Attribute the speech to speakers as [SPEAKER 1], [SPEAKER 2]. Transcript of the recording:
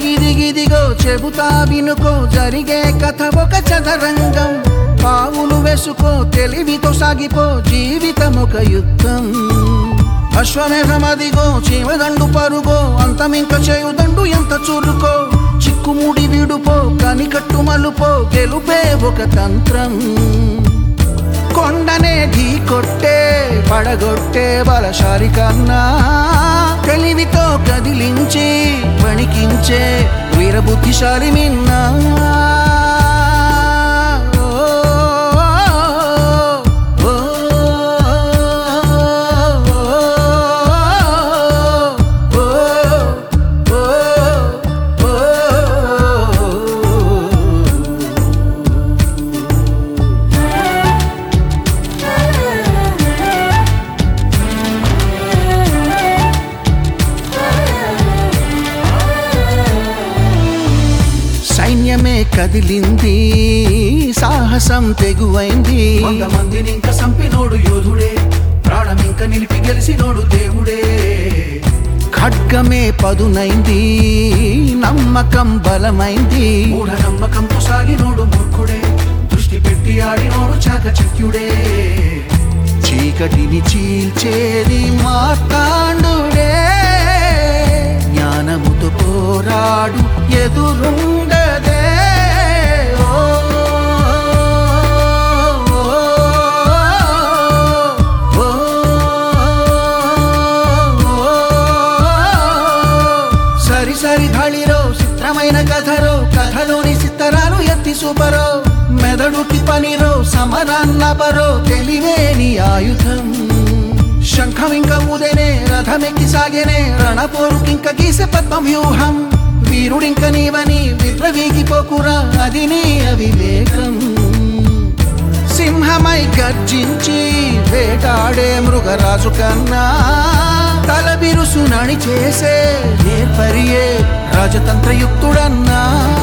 [SPEAKER 1] ఇదిగిదిగో చెబుతా వినుకో జరిగే కథ ఒక చదరంగం పావులు వేసుకో తెలివితో సాగిపో జీవితం ఒక యుద్ధం అశ్వమేధమదిగో చీమదండు పరుగో అంతమింక చేయుదండు ఎంత చురుకో చిక్కుముడి విడుపో కనికట్టు మలుపో గెలుపే ఒక తంత్రం కొండనే ఢీ కొట్టే పడగొట్టే బలశాలి కన్నా తెలివితో కదిలించి వణికించే వీరబుద్ధిశాలి మిన్నా సైన్యమే కదిలింది సాహసం తెగువైంది 100 మందిని ఇంక సంపినోడు యోధుడే ప్రాణమింక నిలిపి గెలిసినోడు దేవుడే ఖడ్గమే పదునైంది నమ్మకం బలమైంది మూఢ నమ్మకంతో సాగినోడు మూర్ఖుడే దృష్టి పెట్టి ఆడినోడు చాకచక్యుడే చీకటిని చీల్చేది మార్తాండుడే జ్ఞానముతో పోరాడు ఎదురుండదే సరి సరి ధళిరో చిత్రమైన కథరో కథలోని చిత్తరాలు ఎత్తి సూపరో మెదడుకి పనిరో సమరాన్నపరో తెలివేని ఆయుధం శంఖం ఇంక ఊదేనే రథమెక్కి సాగేనే రణపోరుకింక గీసే పద్మ వ్యూహం వీరుడింక నీవని విప్రవీగిపోకురా అది నీ అవివేకం సింహమై గర్జించి వేటాడే మృగరాజు కన్నా తల బిరుసు నణి చేసే నేర్పరియే రాజతంత్రయుక్తుడన్నా